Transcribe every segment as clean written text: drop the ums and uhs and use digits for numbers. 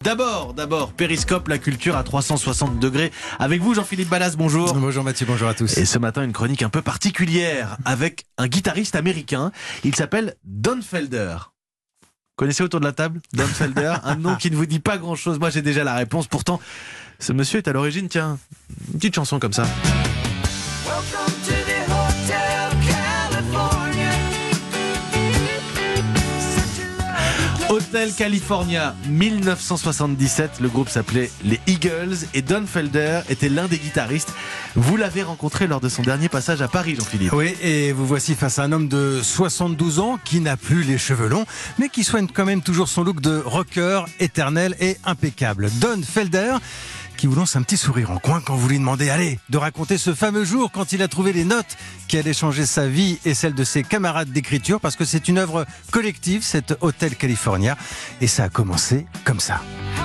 D'abord, Périscope, la culture à 360 degrés. Avec vous, Jean-Philippe Ballas, bonjour. Bonjour Mathieu, bonjour à tous. Et ce matin, une chronique un peu particulière avec un guitariste américain. Il s'appelle Don Felder. Connaissez autour de la table Don Felder, un nom qui ne vous dit pas grand-chose. Moi, j'ai déjà la réponse. Pourtant, ce monsieur est à l'origine, tiens, une petite chanson comme ça. Welcome to the Hotel California. Hotel California, 1977. Le groupe s'appelait les Eagles et Don Felder était l'un des guitaristes. Vous l'avez rencontré lors de son dernier passage à Paris, Jean-Philippe. Oui, et vous voici face à un homme de 72 ans qui n'a plus les cheveux longs, mais qui soigne quand même toujours son look de rocker éternel et impeccable. Don Felder, qui vous lance un petit sourire en coin quand vous lui demandez de raconter ce fameux jour quand il a trouvé les notes qui allaient changer sa vie et celle de ses camarades d'écriture, parce que c'est une œuvre collective, cet Hotel California, et ça a commencé comme ça.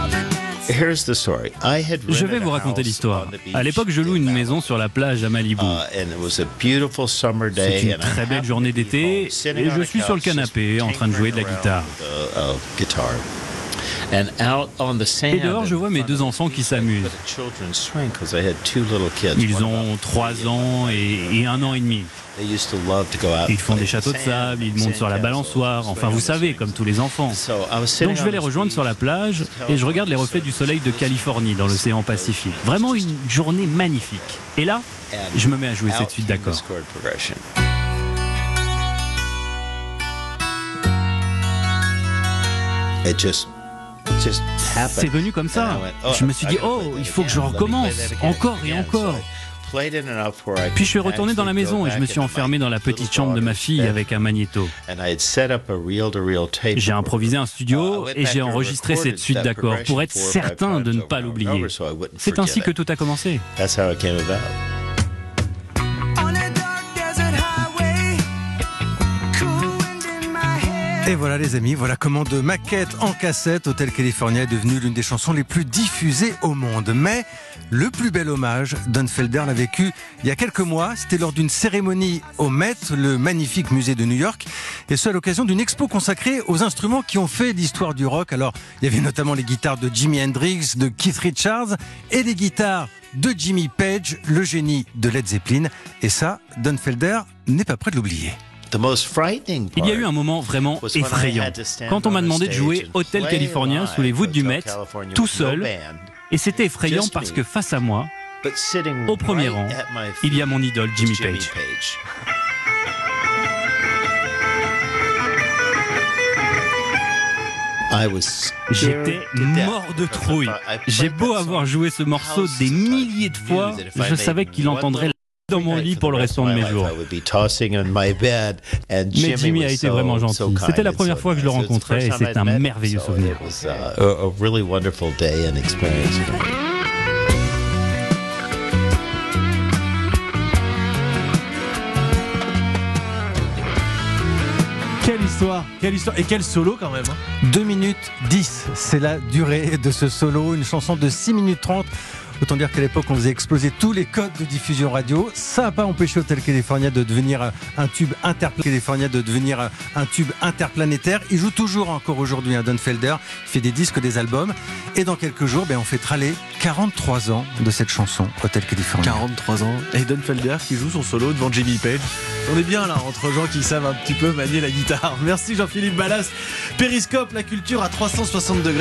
Je vais vous raconter l'histoire. À l'époque, je loue une maison sur la plage à Malibu. C'est une très belle journée d'été et je suis sur le canapé en train de jouer de la guitare. Et dehors, je vois mes deux enfants qui s'amusent. Ils ont 3 ans et 1 an et demi. Ils font des châteaux de sable, ils montent sur la balançoire, enfin vous savez, comme tous les enfants. Donc je vais les rejoindre sur la plage et je regarde les reflets du soleil de Californie dans l'océan Pacifique. Vraiment une journée magnifique. Et là, je me mets à jouer cette suite d'accords. C'est venu comme ça. Je me suis dit, il faut que je recommence, encore et encore. Puis je suis retourné dans la maison et je me suis enfermé dans la petite chambre de ma fille avec un magnéto. J'ai improvisé un studio et j'ai enregistré cette suite d'accords pour être certain de ne pas l'oublier. C'est ainsi que tout a commencé. Et voilà les amis, voilà comment de maquette en cassette, Hotel California est devenu l'une des chansons les plus diffusées au monde. Mais le plus bel hommage, Don Felder l'a vécu il y a quelques mois. C'était lors d'une cérémonie au Met, le magnifique musée de New York. Et ce à l'occasion d'une expo consacrée aux instruments qui ont fait l'histoire du rock. Alors, il y avait notamment les guitares de Jimi Hendrix, de Keith Richards et les guitares de Jimmy Page, le génie de Led Zeppelin. Et ça, Don Felder n'est pas prêt de l'oublier. Il y a eu un moment vraiment effrayant quand on m'a demandé de jouer Hotel California sous les voûtes du Met, tout seul. Et c'était effrayant parce que face à moi, au premier rang, il y a mon idole Jimmy Page. J'étais mort de trouille. J'ai beau avoir joué ce morceau des milliers de fois, je savais qu'il entendrait dans mon lit pour le restant de mes jours. Mais Jimmy a été vraiment gentil. C'était la première fois que je le rencontrais et c'est un merveilleux souvenir. Quelle histoire et quel solo quand même. 2 minutes 10, c'est la durée de ce solo, une chanson de 6 minutes 30. Autant dire qu'à l'époque, on faisait exploser tous les codes de diffusion radio. Ça n'a pas empêché Hotel California de devenir un tube interplanétaire. Il joue toujours encore aujourd'hui, Don Felder. Il fait des disques, des albums. Et dans quelques jours, on fêtera les 43 ans de cette chanson, Hotel California. 43 ans. Et Don Felder qui joue son solo devant Jimmy Page. On est bien là, entre gens qui savent un petit peu manier la guitare. Merci Jean-Philippe Ballas. Périscope, la culture à 360 degrés.